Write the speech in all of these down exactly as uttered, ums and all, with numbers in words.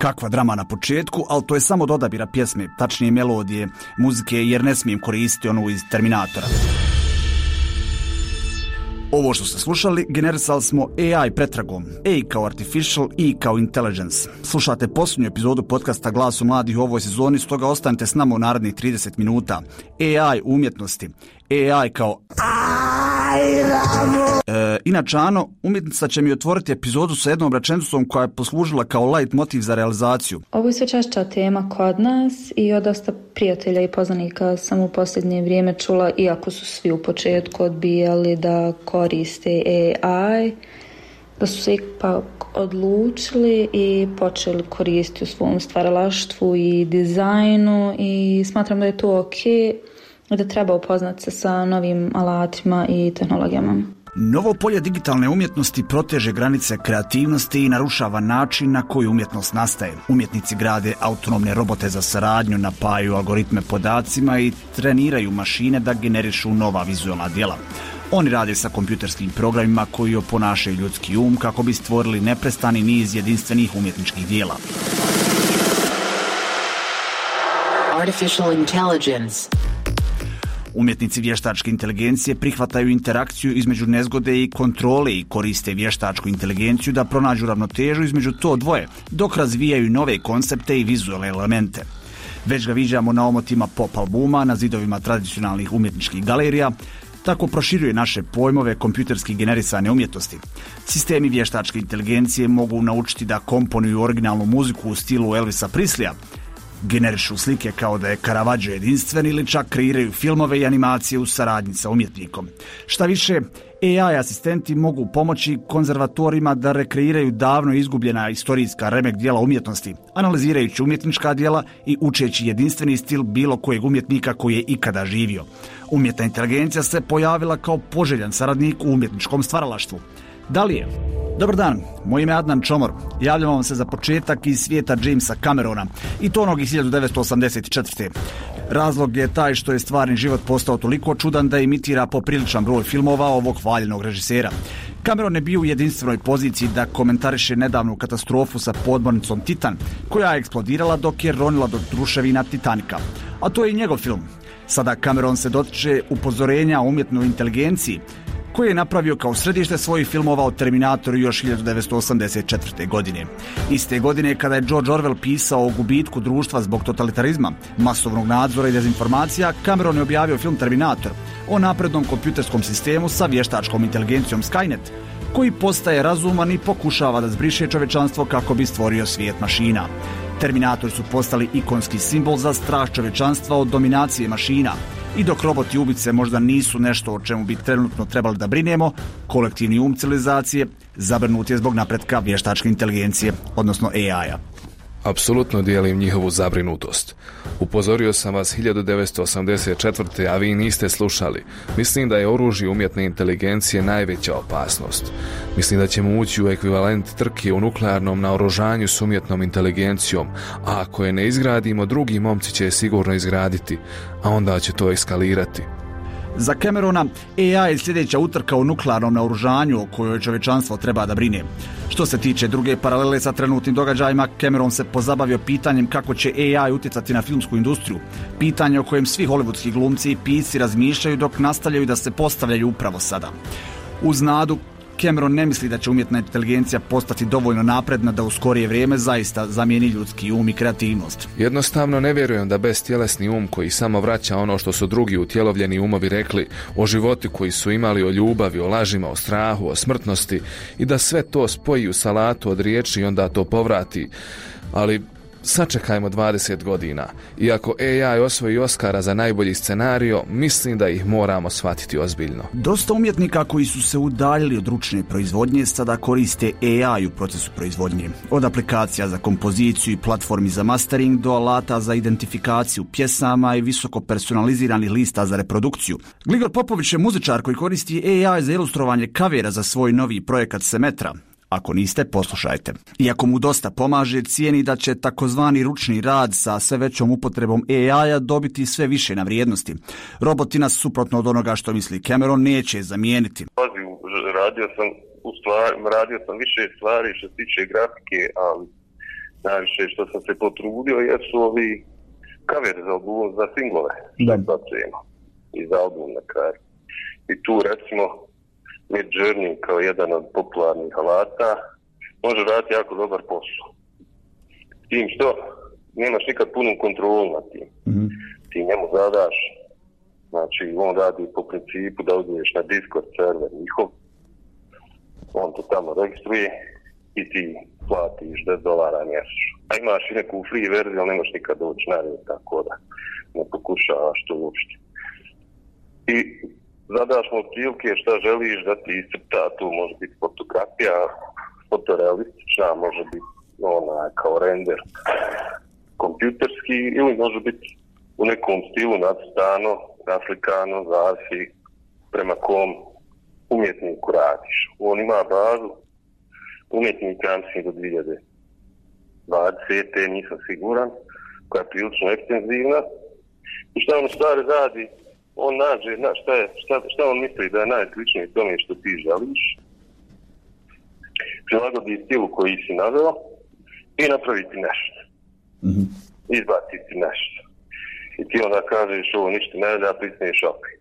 Kakva drama na početku, ali to je samo od odabira pjesme, tačnije melodije, muzike, jer ne smijem koristiti onu iz Terminatora. Ovo što ste slušali, generisali smo A I pretragom. A kao artificial, I kao intelligence. Slušate posljednju epizodu podcasta Glasu mladih u ovoj sezoni, stoga ostanite s nama u narednih trideset minuta. A I u umjetnosti. A I kao... E, inače, Ano, umjetnica će mi otvoriti epizodu sa jednom rečenicom koja je poslužila kao light motiv za realizaciju. Ovo je sve češća tema kod nas i od dosta prijatelja i poznanika sam u posljednje vrijeme čula, iako su svi u početku odbijali da koriste A I, da su se ipak odlučili i počeli koristiti u svom stvaralaštvu i dizajnu i smatram da je to ok, da treba upoznati se sa novim alatima i tehnologijama. Novo polje digitalne umjetnosti proteže granice kreativnosti i narušava način na koji umjetnost nastaje. Umjetnici grade autonomne robote za saradnju, napajaju algoritme podacima i treniraju mašine da generišu nova vizualna djela. Oni rade sa kompjuterskim programima koji oponašaju ljudski um kako bi stvorili neprestani niz jedinstvenih umjetničkih djela. Artificial intelligence. Umjetnici vještačke inteligencije prihvataju interakciju između nezgode i kontrole i koriste vještačku inteligenciju da pronađu ravnotežu između to dvoje, dok razvijaju nove koncepte i vizualne elemente. Već ga viđamo na omotima pop albuma, na zidovima tradicionalnih umjetničkih galerija, tako proširuje naše pojmove kompjuterski generisane umjetnosti. Sistemi vještačke inteligencije mogu naučiti da komponuju originalnu muziku u stilu Elvisa Presleya, generišu slike kao da je Caravaggio jedinstven ili čak kreiraju filmove i animacije u saradnji sa umjetnikom. Šta više, A I asistenti mogu pomoći konzervatorima da rekreiraju davno izgubljena istorijska remek djela umjetnosti, analizirajući umjetnička djela i učeći jedinstveni stil bilo kojeg umjetnika koji je ikada živio. Umjetna inteligencija se pojavila kao poželjan saradnik u umjetničkom stvaralaštvu. Da li je? Dobar dan, moje ime je Adnan Čomor. Javljam vam se za početak iz svijeta Jamesa Camerona i to onog iz hiljadu devetsto osamdeset četvrte. Razlog je taj što je stvarni život postao toliko čudan da imitira popriličan broj filmova ovog hvaljenog režisera. Cameron je bio u jedinstvenoj poziciji da komentariše nedavnu katastrofu sa podmornicom Titan, koja je eksplodirala dok je ronila do ruševina Titanika. A to je i njegov film. Sada Cameron se dotiče upozorenja o umjetnoj inteligenciji, koji je napravio kao središte svojih filmova o Terminatoru još hiljadu devetsto osamdeset četvrte. godine. Iste godine kada je George Orwell pisao o gubitku društva zbog totalitarizma, masovnog nadzora i dezinformacija, Cameron je objavio film Terminator o naprednom kompjuterskom sistemu sa vještačkom inteligencijom Skynet, koji postaje razuman i pokušava da zbriše čovečanstvo kako bi stvorio svijet mašina. Terminatori su postali ikonski simbol za strah čovečanstva od dominacije mašina. I dok roboti ubice možda nisu nešto o čemu bi trenutno trebali da brinemo, kolektivni um civilizacije zabrinut je zbog napretka vještačke inteligencije, odnosno A I-a. Apsolutno dijelim njihovu zabrinutost. Upozorio sam vas hiljadu devetsto osamdeset četvrte. a vi niste slušali. Mislim da je oružje umjetne inteligencije najveća opasnost. Mislim da ćemo ući u ekvivalent trke u nuklearnom naoružanju s umjetnom inteligencijom, a ako je ne izgradimo, drugi momci će je sigurno izgraditi, a onda će to eskalirati. Za Camerona, A I je sljedeća utrka u nuklearnom naoružanju o kojoj čovečanstvo treba da brine. Što se tiče druge paralele sa trenutnim događajima, Cameron se pozabavio pitanjem kako će A I utjecati na filmsku industriju. Pitanje o kojem svi hollywoodski glumci i pisci razmišljaju dok nastavljaju da se postavljaju upravo sada. Uz nadu, Cameron ne misli da će umjetna inteligencija postati dovoljno napredna da u skorije vrijeme zaista zamijeni ljudski um i kreativnost. Jednostavno ne vjerujem da bestjelesni um koji samo vraća ono što su drugi utjelovljeni umovi rekli o životu koji su imali, o ljubavi, o lažima, o strahu, o smrtnosti i da sve to spoji u salatu od riječi i onda to povrati. Ali sačekajmo dvadeset godina. Iako A I osvoji Oscara za najbolji scenario, mislim da ih moramo shvatiti ozbiljno. Dosta umjetnika koji su se udaljili od ručne proizvodnje sada koriste A I u procesu proizvodnje. Od aplikacija za kompoziciju i platformi za mastering do alata za identifikaciju pjesama i visoko personaliziranih lista za reprodukciju. Gligor Popović je muzičar koji koristi A I za ilustrovanje kavera za svoj novi projekat Semetra. Ako niste, poslušajte. Iako mu dosta pomaže, cijeni da će takozvani ručni rad sa sve većom upotrebom A I-a dobiti sve više na vrijednosti. Roboti nas, suprotno od onoga što misli Cameron, neće zamijeniti. Radio sam, u stvari, radio sam više stvari što se tiče grafike, ali najviše što sam se potrudio jesu ovi cover za album, za singlove. Da. I za album na kraju. I tu recimo Mid Journey kao jedan od popularnih alata može raditi jako dobar posao. Tim što nemaš nikad punu kontrolu na tim. Mm-hmm. Ti njemu zadaš, znači on radi po principu da uzmeš na Discord server njihov, on to tamo registruje i ti platiš deset dolara mjesečno. A imaš i neku free verziju, ali nemaš nikad doći na red, tako da ne pokušavaš to uopšte. I zadaš mu otprilike šta želiš da ti iscrta, tu može biti fotografija, fotorealistična, može biti ona kao render kompjuterski ili može biti u nekom stilu nacrtano, naslikano, zavisi prema kom umjetniku radiš. On ima bazu umjetnika, mislim do dvije hiljade dvadesete nisam siguran, koja je prilično ekstenzivna. I šta on stvari radi? On nađe, na, šta, je, šta, šta on misli da je najsličnije tome što ti želiš, prilagodi stilu koji si naveo i napraviti nešto. Mm-hmm. Izbaciti nešto. I ti onda kažeš ovo ništa ne da prisniješ opet.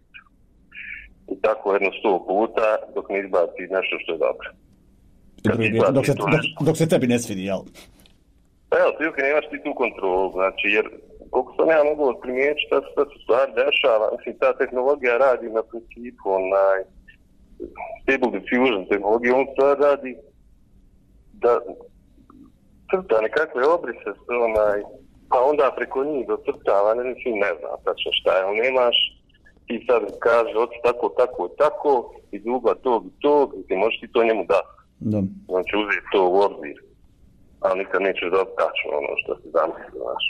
I tako jedno sto puta dok ne izbaci nešto što je dobro. Dok, dok, se, dok, dok se tebi ne svidi, jel? Evo, ti uvijek nemaš ti tu kontrolu, znači jer koliko sam ja mogu primijetiti šta, šta se stvari dešava, mislim, ta tehnologija radi na principu onaj Stable Diffusion tehnologija, on stvar radi da crta nekakve obrise se onaj, pa onda preko njih do crtava, ne mislim, ne znam tačno šta je, on nemaš, ti sad kaže, oči tako, tako, tako, iz ugla tog i tog, i ti možeš ti to njemu dati. Da. Znači uzeti to u obzir, ali nikad nećeš dobiti tačno ono što si zamislio, znaš.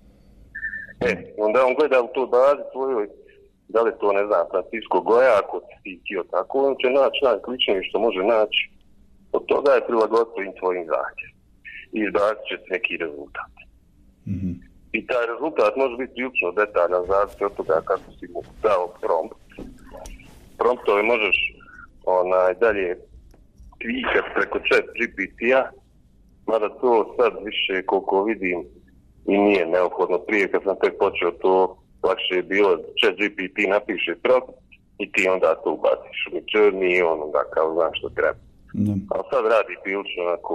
E, onda on gleda u toj bazi tvojoj, da li to, ne znam, Francisco Goja, ako ti htio tako, on će naći najkličnije što može naći. Od toga je prilagodstvo i tvojim zahtjevom. I izbacit će neki rezultat. Mm-hmm. I taj rezultat može biti ključno detaljan, zavisi od toga kako si mu dao prompt. Promptove možeš onaj, dalje kvikat preko chat G P T-a, mada to sad više koliko vidim i nije neophodno. Prije kad sam tek počeo to, lakše je bilo chat G P T napiše prompt i ti onda to ubaciš u Journey i on onda kao znam što treba. Mm. Ali sad radi prilično onako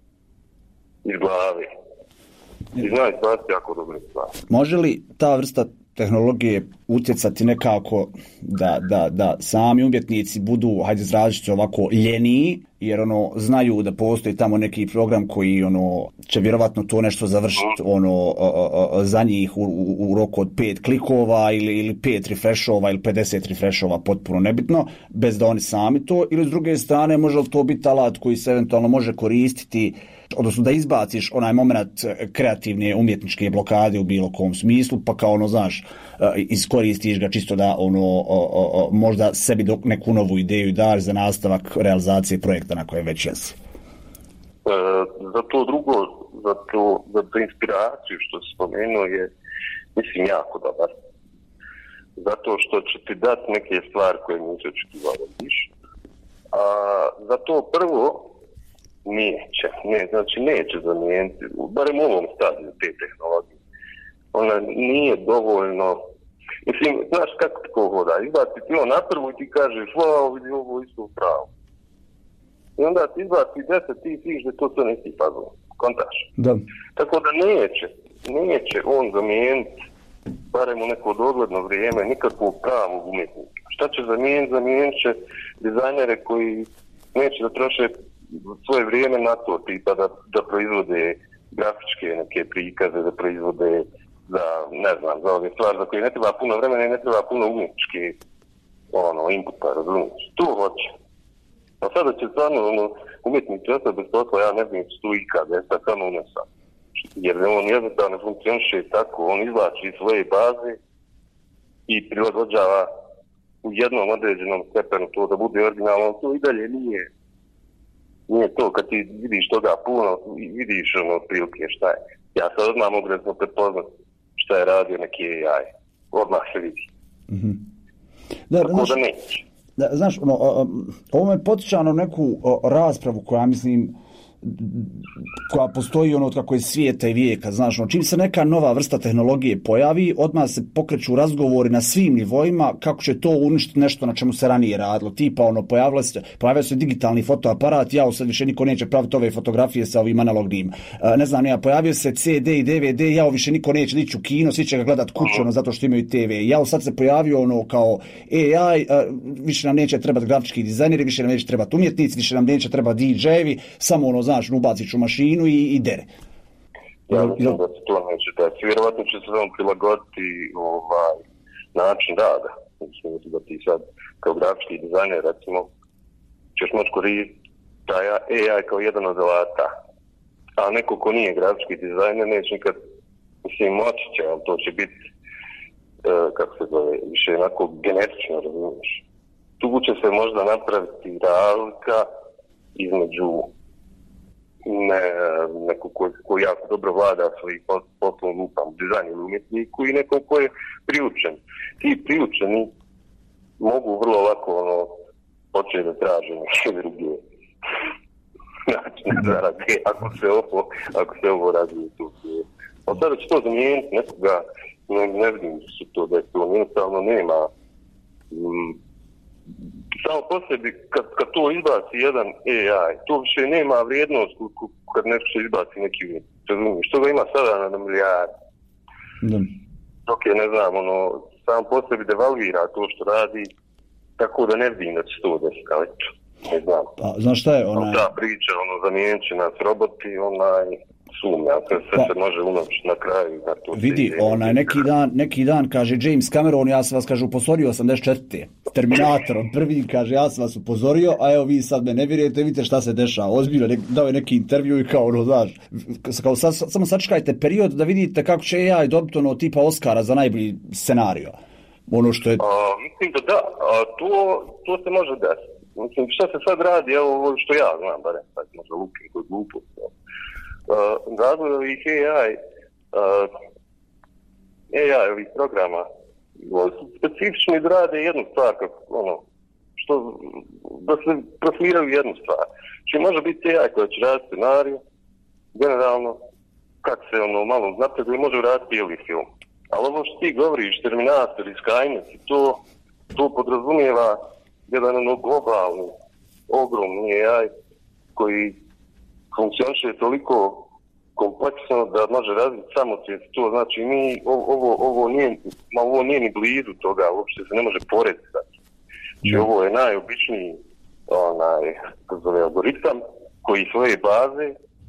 iz glave. I znaju stvari jako dobre stvari. Može li ta vrsta tehnologije utjecati nekako da, da, da sami umjetnici budu, hajde izraziti ovako, ljeniji, jer ono znaju da postoji tamo neki program koji ono će vjerovatno to nešto završiti ono a, a, za njih u, u, u roku od pet klikova ili, ili pet refreshova ili pedeset refreshova, potpuno nebitno, bez da oni sami to, ili s druge strane može li to biti alat koji se eventualno može koristiti, odnosno da izbaciš onaj moment kreativne umjetničke blokade u bilo kom smislu, pa kao ono, znaš, iskoristiš ga čisto da ono o, o, o, možda sebi neku novu ideju daš za nastavak realizacije projekta na koje već jesi. E, za to drugo, za to, za tu inspiraciju što si spomenuo je, mislim, jako dobar. Zato što će ti dati neke stvari koje nisi očekivao više. A za to prvo neće, ne, znači neće zamijeniti, barem u ovom stadiju te tehnologije. Ona nije dovoljno, mislim, znaš kako tko hoda, izbaci ti on na prvu i ti kažeš, wow, vidi ovo isto pravo. I onda ti izbaci deset, ti vidiš da to sve nisi fazno, kontaš. Da. Tako da neće, neće on zamijeniti, barem u neko dogledno vrijeme, nikakvog pravog umjetnika. Šta će zamijeniti? Zamijenit će dizajnere koji neće da troše svoje vrijeme na to, tipa da, da proizvode grafičke neke prikaze, da proizvode za, ne znam, za ove stvari za koje ne treba puno vremena i ne treba puno umjetničke ono, inputa, razumiješ. To hoće. A sada će stvarno ono, umjetnici ostati bez posla, ja ne znam što ikad, ja sad samo ne sam. Jer on jednostavno funkcioniše tako, on izvlači svoje baze i prilagođava u jednom određenom stepenu to da bude originalno, to i dalje nije. Nije to, kad ti vidiš toga puno, vidiš ono prilike šta je. Ja sad odmah mogu recimo prepoznat šta je radio neki A I. Odmah se vidi. Mm-hmm. Da, tako znaš, da neće. Da, znaš, ono, ovo me potiča na neku o, raspravu koja, mislim, koja postoji ono kako je svijeta i vijeka, znaš, ono, čim se neka nova vrsta tehnologije pojavi, odmah se pokreću razgovori na svim nivoima kako će to uništiti nešto na čemu se ranije radilo, tipa ono, pojavilo se, pojavio se digitalni fotoaparat, ja sad više niko neće praviti ove fotografije sa ovim analognim, ne znam, ja, pojavio se C D i D V D, ja više niko neće ići u kino, svi će ga gledat kući, ono, zato što imaju T V, ja sad se pojavio ono kao A I, više nam neće trebati grafički dizajneri, više nam neće trebati umjetnici, više nam neće trebati D J-evi, samo ono, znaš, ubaciš u mašinu i, i dere. Ja mislim da se to neće dati. Vjerovatno će se vam prilagoditi ovaj način rada. Mislim da ti sad kao grafički dizajner, recimo, ćeš moći koristiti taj A I kao jedan od alata. A neko ko nije grafički dizajner neće nikad, mislim, moći će, ali to će biti, uh, kako se zove, više onako genetično, razumiješ. Tu će se možda napraviti razlika između ne, neko ko, ko jako dobro vlada svojih poslovnom upam, dizajnu ili umjetniku i nekom ko je priučen. Ti priučeni mogu vrlo lako ono, početi da traže neke druge načine da radi, ako se ovo, ako se ovo radi u tu. Ali sada će to zamijeniti nekoga, ne, ne vidim što to da je to, jednostavno nema. Mm, samo po sebi, kad, kad to izbaci jedan A I, to više nema vrijednost kad nešto se izbaci neki umjetnik. Što ga ima sada na milijardi? Da. Dok je, ne znam, ono, sam po sebi devalvira to što radi, tako da ne vidim da će to desiti, ali ne znam. Pa, znaš šta je onaj... Ta priča, ono, zamijenit će nas roboti, onaj, sumnja, sve pa, se može unoći na kraju. Na to vidi, onaj, neki dan, neki dan, kaže James Cameron, ja sam vas, kaže, upozorio osamdeset četvrte Terminator, on prvi, kaže, ja sam vas upozorio, a evo vi sad me ne vjerujete, vidite šta se dešava. Ozbiljno, nek, dao je neki intervju i kao, ono, znaš, kao, sa, samo sačekajte period da vidite kako će A I dobiti ono tipa Oscara za najbolji scenario. Ono što je... A, mislim da da, a to, to se može desiti. Mislim, šta se sad radi, evo ovo što ja znam, barem sad možda lukim koji glupo. Uh, razvoj ovih A I, uh, A I ovih programa su specifični da rade jednu stvar, kako, ono, što, da se profiliraju jednu stvar. Či može biti A I koja će raditi scenariju, generalno, kad se ono malo napreduje, može raditi cijeli film. Ali ovo što ti govoriš, Terminator i Skynet, to, to podrazumijeva jedan ono globalni, ogromni A I koji funkcioniše toliko kompleksno da može razviti samosvijest. To znači mi ovo, ovo, nije, ma ovo nije ni blizu toga, uopšte se ne može porediti. Znači ovo je najobičniji onaj, kako zove, algoritam koji svoje baze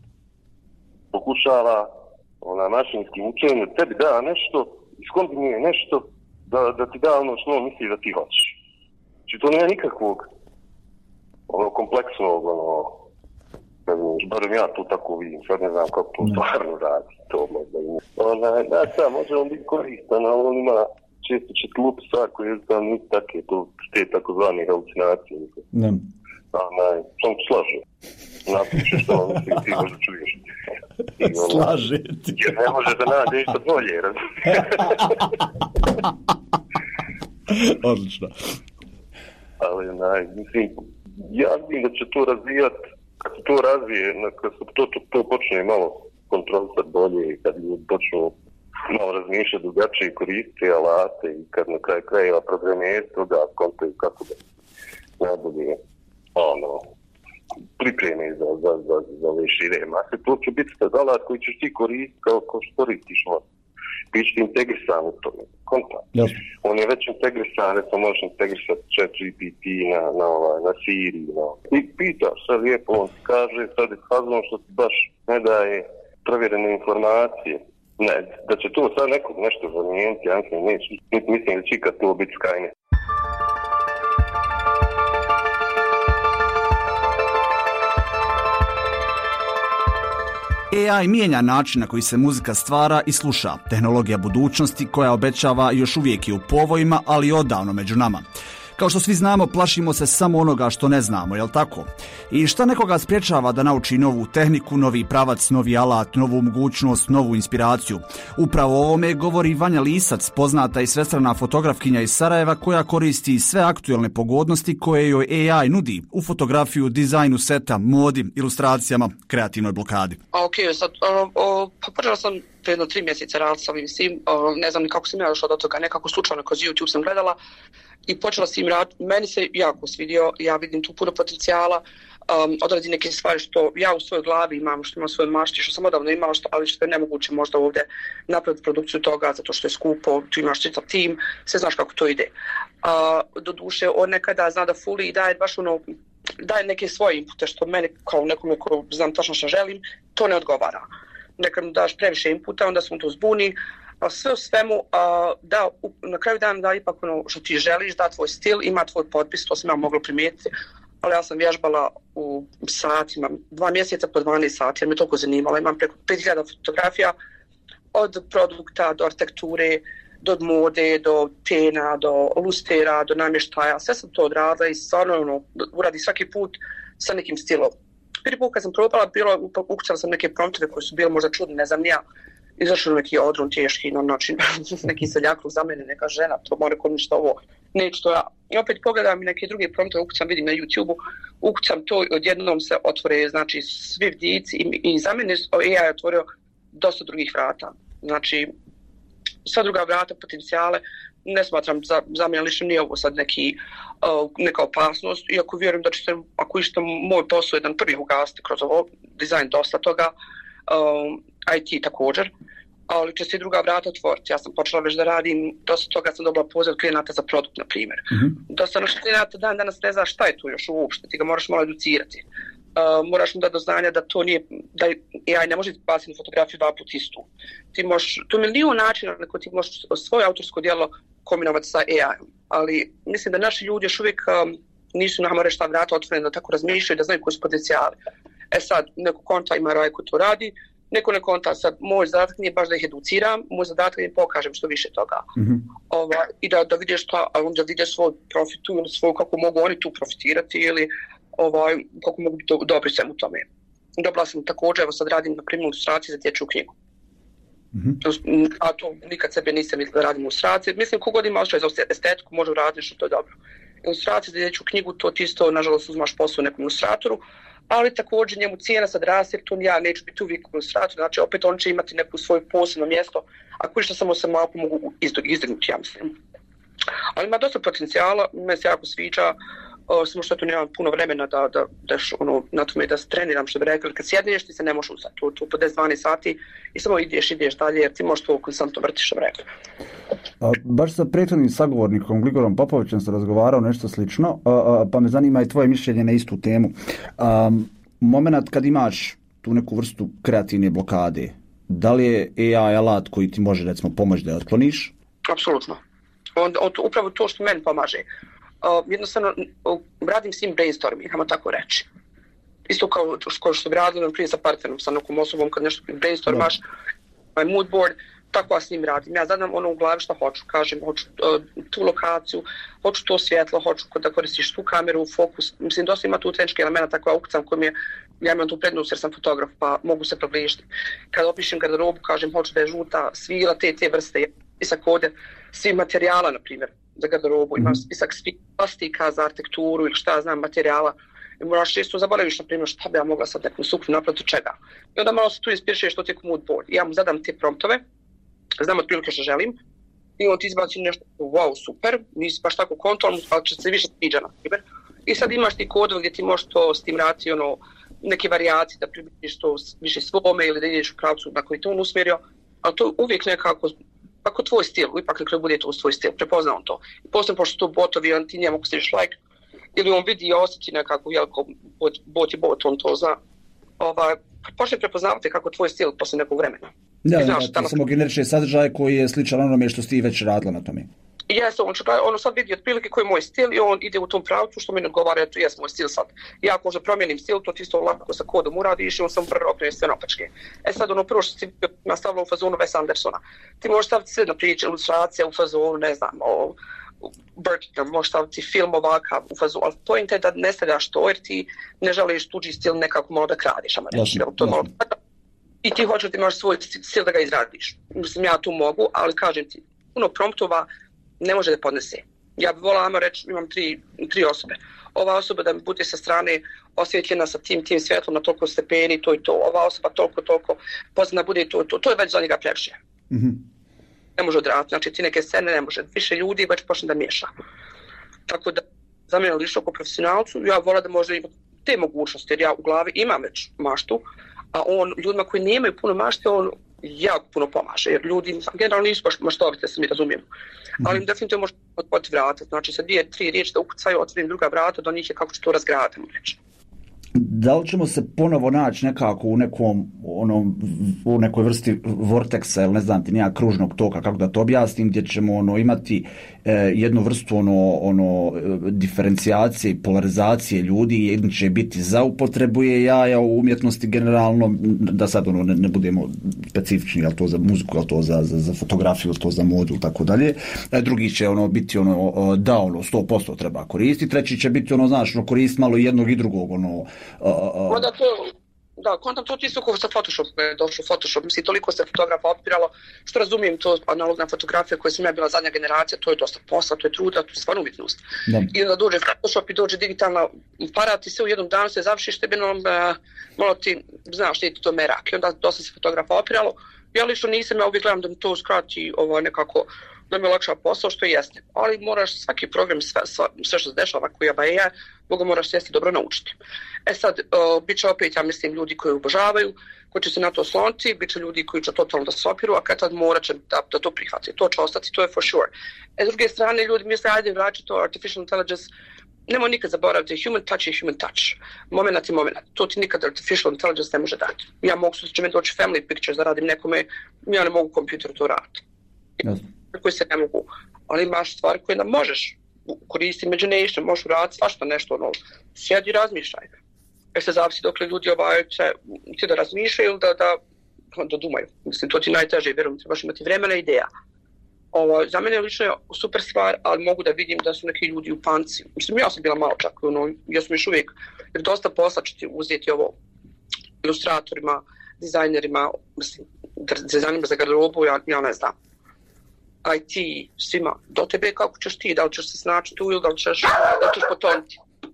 pokušava ona mašinskim učenjem tebi da nešto, iskombinuje nešto da, da ti da ono što misli da ti hoćeš. Znači to nema nikakvog ono kompleksnog ono, barem ja to tako vidim, sad ne znam kako to stvarno radi, to možda ima. Ona, da, da, može on biti koristan, ali on ima često će glupi stvar koje je znam nisu take, to te takozvane halucinacije. Ne. Ona, sam slaže. Napiše što on misli, ti možda čuješ. I, ona, slaže ti. Jer ne može da nađe ništa bolje, razumiješ. Odlično. Ali, onaj, mislim, ja vidim da će to razvijati. Kad se to razvije, kad se to, to, to počne malo kontrolisati bolje i kad ljudi počnu malo razmišljati drugačije i koristiti alate i kad na kraju krajeva programerstvo da kontaju kako da najbolje ono, pripreme za, za, za, za ove šire mase. To će biti alat koji ćeš ti koristiti kao, kao što koristiš on. Ti će ti integrisan u tome. Kontakt. Yes. On je već integrisan, recimo možeš integrisati Chat G P T na, na, na, na Siri. Na. I pitaš sve lijepo, on ti kaže, sad je kazano što ti baš ne daje provjerene informacije. Ne, da će to sad nekog nešto zamijeniti, ja mislim, neće. Mislim da će ikad to biti Skynet. A I mijenja način na koji se muzika stvara i sluša. Tehnologija budućnosti koja obećava još uvijek je u povojima, ali i odavno među nama. Kao što svi znamo, plašimo se samo onoga što ne znamo, jel tako? I šta nekoga sprječava da nauči novu tehniku, novi pravac, novi alat, novu mogućnost, novu inspiraciju? Upravo o ovome govori Vanja Lisac, poznata i svestrana fotografkinja iz Sarajeva koja koristi sve aktuelne pogodnosti koje joj A I nudi u fotografiju, dizajnu seta, modi, ilustracijama, kreativnoj blokadi. Ok, sad, pa počela sam jedno tri mjeseca raditi sa ovim svim, ne znam ni kako sam ja došla do toga, nekako slučajno kroz YouTube sam gledala i počela sam im raditi. Meni se jako svidio, ja vidim tu puno potencijala, um, odradi neke stvari što ja u svojoj glavi imam, što imam u svojoj mašti, što sam odavno imala, što, ali što je nemoguće možda ovdje napraviti produkciju toga, zato što je skupo, tu imaš čitav tim, sve znaš kako to ide. Uh, doduše, on nekada zna da fuli i daje baš ono, daje neke svoje inpute što meni kao nekome ko znam tačno što želim, to ne odgovara. Nekad mu daš previše inputa, onda se on to zbuni, a sve u svemu a, da na kraju dana da ipak ono što ti želiš, da tvoj stil, ima tvoj potpis, to sam ja mogla primijetiti, ali ja sam vježbala u satima, dva mjeseca po dvanaest sati, jer me toliko zanimalo, imam preko pet hiljada fotografija, od produkta do arhitekture, do mode, do tena, do lustera, do namještaja, sve sam to odradila i stvarno ono, uradi svaki put sa nekim stilom. Prvi put kad sam probala, bilo, ukućala sam neke promptove koji su bili možda čudni, ne znam, ja. Izašao neki odron teški, na način, neki seljakluk za mene, neka žena, to mora kod ništa ovo, neće to ja. I opet pogledam neke druge promptove, ukućam, vidim na YouTube-u, ukućam to i odjednom se otvore, znači, svi vidici i, i za mene A I je otvorio dosta drugih vrata. Znači, sva druga vrata, potencijale, ne smatram za, za mene lično nije ovo sad neki, uh, neka opasnost, iako vjerujem da će se, ako išta moj posao jedan prvi ugasiti kroz ovo, dizajn dosta toga, um, I T također, ali će se i druga vrata otvoriti. Ja sam počela već da radim, dosta toga sam dobila poziv od klijenata za produkt, na primjer. Mm-hmm. Dosta naših klijenata dan danas ne zna šta je tu još uopšte, ti ga moraš malo educirati. Uh, moraš mu dati do znanja da to nije, da A I ne može baciti fotografiju dva put istu. Ti možeš, tu je milijun načina na koji ti možeš svoje autorsko djelo kombinovati sa A I-om, ali mislim da naši ljudi još uvijek um, nisu nama reći ta vrata otvorena da tako razmišljaju, da znaju koji su potencijali. E sad, neko konta ima raj koji to radi, neko ne konta, sad moj zadatak nije baš da ih educiram, moj zadatak je da im pokažem što više toga. Mm-hmm. Ova, i da, da vidiš šta, a onda vidiš svoj profitu ili svoj, kako mogu oni tu profitirati ili ovaj, kako mogu biti dobri svemu tome. Dobila sam također, evo sad radim na primjer ilustracije za dječju knjigu. Mm-hmm. A to nikad sebe nisam mislila da radim ilustracije. Mislim, kogod ima osjećaj za estetiku može uraditi što to je dobro. Ilustracije za dječju knjigu, to ti isto, nažalost, uzmaš posao nekom ilustratoru, ali također njemu cijena sad raste, jer to ja neću biti uvijek ilustrator, znači opet on će imati neku svoje posebno mjesto, ako što samo se malo mogu izdrgnuti, ja mislim. Ali ima dosta potencijala, me se jako sviđa, uh, samo što tu nemam puno vremena da, da, da š, ono, na tome da se treniram, što bi rekli, kad sjedneš ti se ne možeš uzeti, to, to po deset dvanaest sati i samo ideš, ideš dalje, jer ti možeš to konstantno vrtiš, što bi rekli. A, baš sa prethodnim sagovornikom Gligorom Popovićem sam razgovarao nešto slično, a, a, pa me zanima i tvoje mišljenje na istu temu. A, moment kad imaš tu neku vrstu kreativne blokade, da li je A I alat koji ti može, recimo, pomoći da je otkloniš? Apsolutno. On, on, upravo to što meni pomaže. Uh, jednostavno, uh, radim s njim brainstorming, hajmo tako reći. Isto kao, kao što bi radili, na primjer, sa partnerom, sa nekom osobom, kad nešto brainstormaš, my mood board, tako ja s njim radim. Ja zadam ono u glavi što hoću, kažem, hoću uh, tu lokaciju, hoću to svjetlo, hoću da koristiš tu kameru, fokus. Mislim, dosta ima tu tehnički elemena, tako ja ukucam koji mi je, ja imam tu prednost jer sam fotograf, pa mogu se približiti. Kad opišem garderobu, kažem, hoću da je žuta, svila, te, te vrste, spisak ovdje, svih materijala, na primjer, za garderobu, imam spisak svih plastika za arhitekturu ili šta znam, materijala. I moraš često zaboraviš, na primjer, šta bi ja mogla sad nekom suknu napraviti čega. I onda malo se tu inspirišeš što ti je mood board. Ja mu zadam te promptove, znam otprilike što želim, i on ti izbaci nešto, wow, super, nisi baš tako kontrolno, ali će se više sviđa, na primjer. I sad imaš ti kodove gdje ti možeš to s tim raditi, ono, neke varijacije da približiš to više svome ili da ideš u pravcu na koji to on usmjerio, ali to uvijek nekako, ako tvoj stil, ipak nekako bude to tvoj stil, prepozna on to. I poslije, pošto to botovi, on ti njemu ako stiš like, ili on vidi i osjeti nekako, jel, ko bot, bot je bot, on to zna. Ovaj, počne prepoznavati kako tvoj stil poslije nekog vremena. Da, znaš, da, tamo... samo generiše sadržaj koji je sličan onome što ti već radila na tome. Jeste, on, ono sad vidi otprilike koji je moj stil i on ide u tom pravcu što mi ne odgovara, to je moj stil sad. Ja ako možda promijenim stil, to ti isto lako sa kodom uradiš i on sam prvo okrenje sve napačke. E sad ono prvo što si nastavila u fazonu Wes Andersona. Ti možeš staviti sve na priče, ilustracije u fazonu, ne znam, o, Birkingham, možeš staviti film ovakav u fazu, ali point je da ne stavljaš to jer ti ne želiš tuđi stil nekako malo da kradiš, ama reći, Jasno, to je malo... jasno. I ti hoćeš da imaš svoj stil da ga izradiš. Mislim, ja tu mogu, ali kažem ti, puno promptova ne može da podnese. Ja bih volala, ajmo reći, imam tri, tri osobe. Ova osoba da mi bude sa strane osvjetljena sa tim, tim svjetlom na toliko stepeni, to i to. Ova osoba toliko, toliko, pozna bude to, to. To je već za njega previše. Mm-hmm. Ne može odraditi. Znači, ti neke scene ne može. Više ljudi već počne da miješa. Tako da, za mene lično kao profesionalcu, ja volim da može imati te mogućnosti, jer ja u glavi imam već maštu, a on, ljudima koji nemaju puno mašte, on jako puno pomaže, jer ljudi generalno nisu baš maštovite, se mi razumijemo. Mm-hmm. Ali im definitivno može otvoriti vrata, znači sa dvije, tri riječi da ukucaju, otvorim druga vrata, do njih je kako će to razgradati, reći. Da li ćemo se ponovo naći nekako u nekom, onom, u nekoj vrsti vorteksa ili ne znam ti nija kružnog toka, kako da to objasnim, gdje ćemo ono imati e, jednu vrstu ono, ono diferencijacije i polarizacije ljudi, jedni će biti za upotrebu jaja u umjetnosti generalno, da sad ono ne, ne budemo specifični, jel to za muziku, jel to za, za, za fotografiju, jel to za modu i tako dalje. Drugi će ono biti ono da ono sto posto treba koristiti, treći će biti ono znaš ono koristiti malo jednog i drugog ono. Uh, uh, da, to, da, kontam to isto kao sa Photoshop, je došao Photoshop, mislim, toliko se fotografa opiralo, što razumijem, to analogna fotografija koja sam ja bila zadnja generacija, to je dosta posla, to je truda, to je stvarno umjetnost. Da. I onda dođe Photoshop i dođe digitalna aparat i sve u jednom danu se završiš tebinom, uh, malo ti, znaš, ti to merak, i onda dosta se fotografa opiralo. Ja lično nisam, ja uvijek gledam da mi to skrati ovo, nekako, da mi je lakša posao, što jeste. Ali moraš svaki program, sve, sve, sve što se dešava, koji je baje, mogu moraš sjesti dobro naučiti. E sad, uh, bit će opet, ja mislim, ljudi koji obožavaju, koji će se na to osloniti, bit će ljudi koji će totalno da se opiru, a kad tad morat će da, da to prihvati. To će ostati, to je for sure. E, s druge strane, ljudi misle, ajde, vraći to artificial intelligence, nemoj nikad zaboraviti, human touch je human touch. Moment je moment. To ti nikad artificial intelligence ne može dati. Ja mogu se će me doći family pictures da radim nekome, ja ne mogu kompjuter to raditi. Yes. Koji se ne mogu. Ali imaš stvari koje da možeš koristiti imagination, možeš raditi svašta nešto, ono, sjedi i razmišljaj. Jer se zavisi dok li ljudi ovaj će ti da razmišljaju ili da, da, da dumaju. Mislim, to ti najteže, vjerujem, trebaš imati vremena i ideja. Ovo, za mene lično je super stvar, ali mogu da vidim da su neki ljudi u panci. Mislim, ja sam bila malo čak, ono, ja sam još uvijek, jer dosta posla će ti uzeti ovo ilustratorima, dizajnerima, mislim, dizajnerima za garderobu, ja, ja ne znam. I T, svima, do tebe kako ćeš ti, da li ćeš se snaći tu ili da li ćeš, da ćeš potoniti.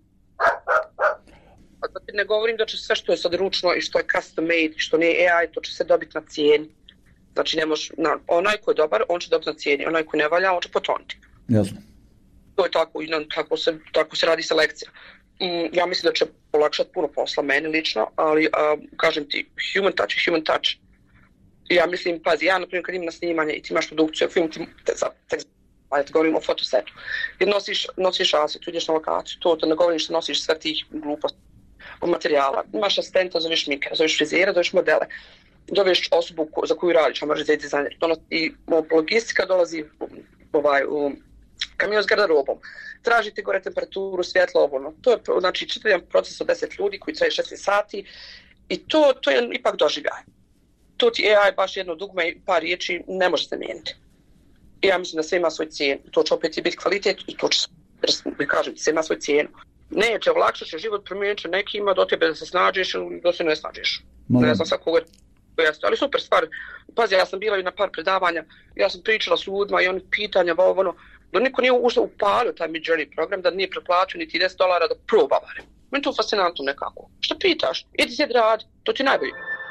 A da ti ne govorim da će sve što je sad ručno i što je custom made i što nije A I, to će se dobiti na cijeni. Znači, ne može, na, onaj ko je dobar, on će dobiti na cijeni, onaj ko ne valja, on će potoniti. Jasno. To je tako, tako se, tako se radi selekcija. Mm, ja mislim da će olakšati puno posla meni lično, ali uh, kažem ti, human touch je human touch. Ja mislim, pazi, ja na primjer kad imam na snimanje i ti imaš produkciju, film ti, za, te, ajde, govorim o fotosetu, jer nosiš, nosiš aset, ideš na lokaciju, to te ne govorim što nosiš sve tih gluposti od materijala. Imaš asistenta, zoveš mikra, zoveš frizera, zoveš modele, zoveš osobu za koju radiš, a može za dizajner. I logistika dolazi ovaj, u kamion s garderobom. Tražite gore temperaturu, svjetlo, ovo. To je znači čitav proces od deset ljudi koji traje šest sati i to, to je ipak doživljaj. To ti A I baš jedno dugme i par riječi ne može zamijeniti. I ja mislim da sve ima svoj cijenu. To će opet biti kvalitet i to će, da kažem, sve ima svoj cijenu. Neće, olakšat će život, promijenit će nekima do tebe da se snađeš ili da se ne snađeš. Ne znam sad koga jeste, ali super stvar. Pazi, ja sam bila i na par predavanja, ja sam pričala s ljudima i oni pitanja, ovo, ono, da niko nije ušao upalio taj Midjourney program, da nije preplaćao niti deset dolara da proba barem. Meni to fascinantno nekako. Što pitaš? Idi sjedi radi, to ti najbolje.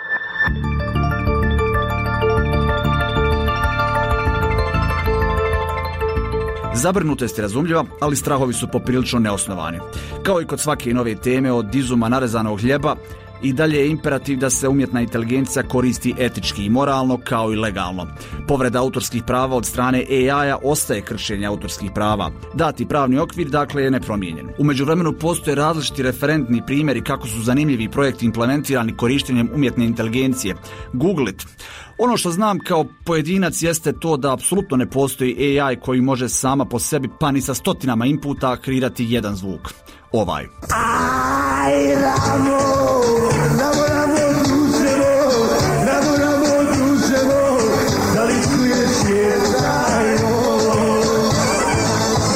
Zabrinutost je razumljiva, ali strahovi su poprilično neosnovani. Kao i kod svake nove teme od izuma narezanog hljeba, i dalje je imperativ da se umjetna inteligencija koristi etički i moralno kao i legalno. Povreda autorskih prava od strane A I-a ostaje kršenje autorskih prava. Dati pravni okvir, dakle, je nepromijenjen. U međuvremenu postoje različiti referentni primjeri kako su zanimljivi projekti implementirani korištenjem umjetne inteligencije. Google it. Ono što znam kao pojedinac jeste to da apsolutno ne postoji A I koji može sama po sebi pa ni sa stotinama inputa kreirati jedan zvuk. Ovaj. Aj, ramo, ramo, ramo, druževo, ramo, ramo, druževo, da li čuješ jedajno?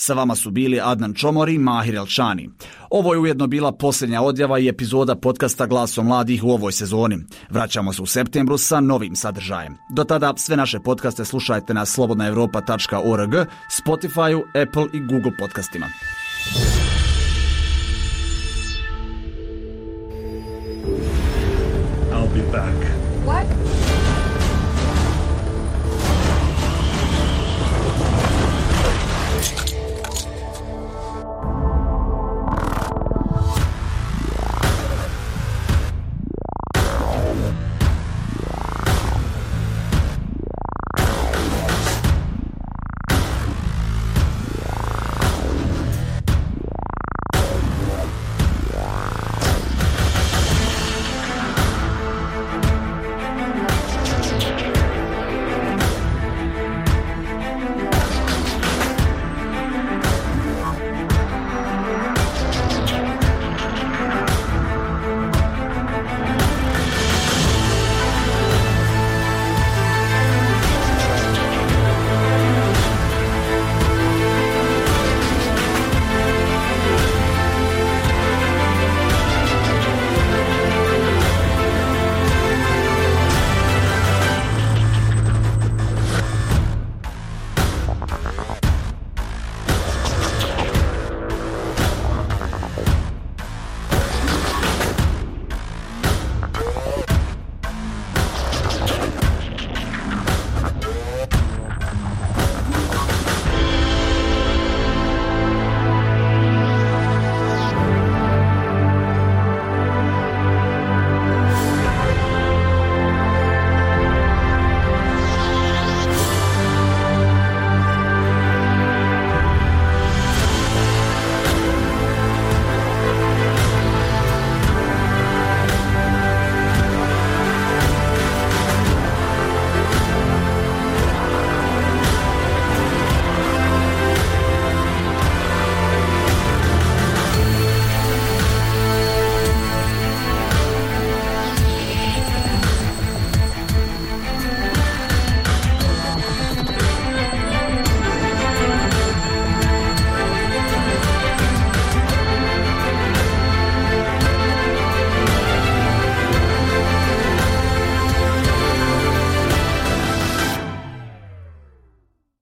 Sa vama su bili Adnan Čomor i Mahir Elčani. Ovo je ujedno bila posljednja odjava i epizoda podcasta Glasom mladih u ovoj sezoni. Vraćamo se u septembru sa novim sadržajem. Do tada sve naše podcaste slušajte na slobodna europa tačka org, Spotify, Apple i Google podcastima. I'll be back. What?